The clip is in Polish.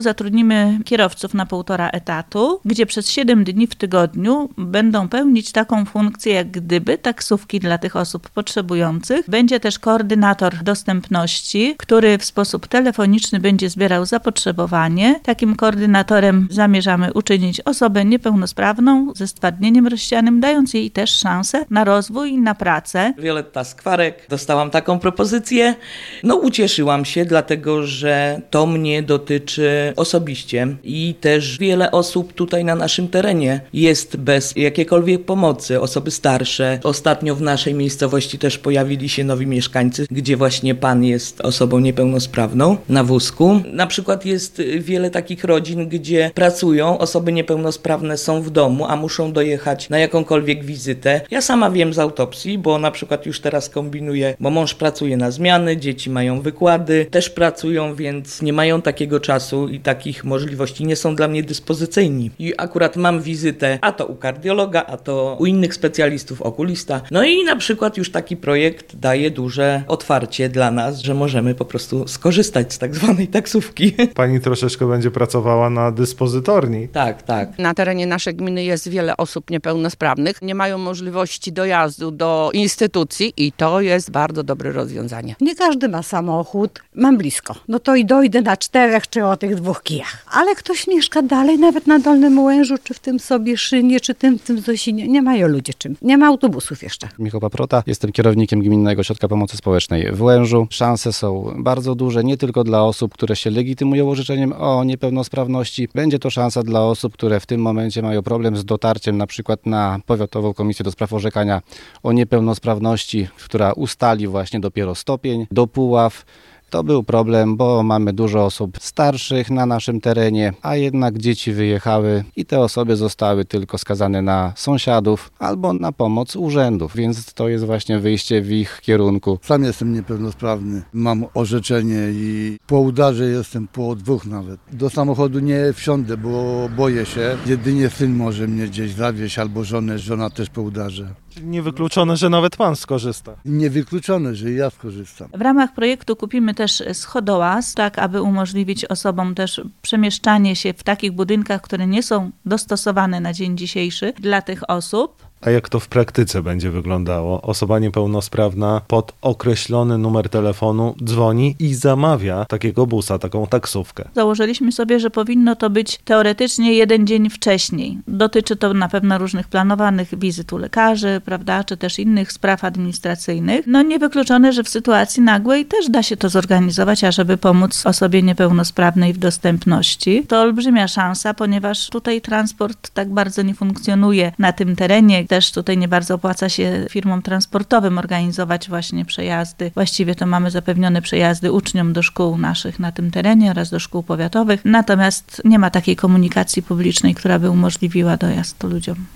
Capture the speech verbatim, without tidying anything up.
Zatrudnimy kierowców na półtora etatu, gdzie przez siedem dni w tygodniu będą pełnić taką funkcję, jak gdyby taksówki dla tych osób potrzebujących. Będzie też koordynator dostępności, który w sposób telefoniczny będzie zbierał zapotrzebowanie. Takim koordynatorem zamierzamy uczynić osobę niepełnosprawną ze stwardnieniem rozsianym, dając jej też szansę na rozwój i na pracę. Violetta Skwarek, dostałam taką propozycję. No ucieszyłam się, dlatego że to mnie dotyczy osobiście i też wiele osób tutaj na naszym terenie jest bez jakiejkolwiek pomocy, osoby starsze. Ostatnio w naszej miejscowości też pojawili się nowi mieszkańcy, gdzie właśnie pan jest osobą niepełnosprawną na wózku. Na przykład jest wiele takich rodzin, gdzie pracują, osoby niepełnosprawne są w domu, a muszą dojechać na jakąkolwiek wizytę. Ja sama wiem z autopsji, bo na przykład już teraz kombinuję, bo mąż pracuje na zmiany, dzieci mają wykłady, też pracują, więc nie mają takiego czasu i takich możliwości, nie są dla mnie dyspozycyjni. I akurat mam wizytę, a to u kardiologa, a to u innych specjalistów, okulista. No i na przykład już taki projekt daje duże otwarcie dla nas, że możemy po prostu skorzystać z tak zwanej taksówki. Pani troszeczkę będzie pracowała na dyspozytorni. Tak, tak. Na terenie naszej gminy jest wiele osób niepełnosprawnych, nie mają możliwości dojazdu do instytucji i to jest bardzo dobre rozwiązanie. Nie każdy ma samochód, mam blisko, no to i dojdę na czterech czy o tych dwóch kijach. Ale ktoś mieszka dalej, nawet na Dolnym Łężu, czy w tym Sobieszynie, czy tym, w tym Zosinie. Nie mają ludzie czym. Nie ma autobusów jeszcze. Michał Paprota, jestem kierownikiem Gminnego Ośrodka Pomocy Społecznej w Łężu. Szanse są bardzo duże, nie tylko dla osób, które się legitymują orzeczeniem o niepełnosprawności. Będzie to szansa dla osób, które w tym momencie mają problem z dotarciem na przykład na Powiatową Komisję do Spraw Orzekania o Niepełnosprawności, która ustali właśnie dopiero stopień do Puław. To był problem, bo mamy dużo osób starszych na naszym terenie, a jednak dzieci wyjechały i te osoby zostały tylko skazane na sąsiadów albo na pomoc urzędów, więc to jest właśnie wyjście w ich kierunku. Sam jestem niepełnosprawny, mam orzeczenie i po udarze jestem, po dwóch nawet. Do samochodu nie wsiądę, bo boję się. Jedynie syn może mnie gdzieś zawieźć albo żonę, żona też po udarze. Niewykluczone, że nawet pan skorzysta. Niewykluczone, że ja skorzystam. W ramach projektu kupimy też schodołaz, tak aby umożliwić osobom też przemieszczanie się w takich budynkach, które nie są dostosowane na dzień dzisiejszy dla tych osób. A jak to w praktyce będzie wyglądało? Osoba niepełnosprawna pod określony numer telefonu dzwoni i zamawia takiego busa, taką taksówkę. Założyliśmy sobie, że powinno to być teoretycznie jeden dzień wcześniej. Dotyczy to na pewno różnych planowanych wizyt u lekarzy, prawda, czy też innych spraw administracyjnych. No niewykluczone, że w sytuacji nagłej też da się to zorganizować, ażeby pomóc osobie niepełnosprawnej w dostępności. To olbrzymia szansa, ponieważ tutaj transport tak bardzo nie funkcjonuje na tym terenie. Też tutaj nie bardzo opłaca się firmom transportowym organizować właśnie przejazdy. Właściwie to mamy zapewnione przejazdy uczniom do szkół naszych na tym terenie oraz do szkół powiatowych. Natomiast nie ma takiej komunikacji publicznej, która by umożliwiła dojazd ludziom.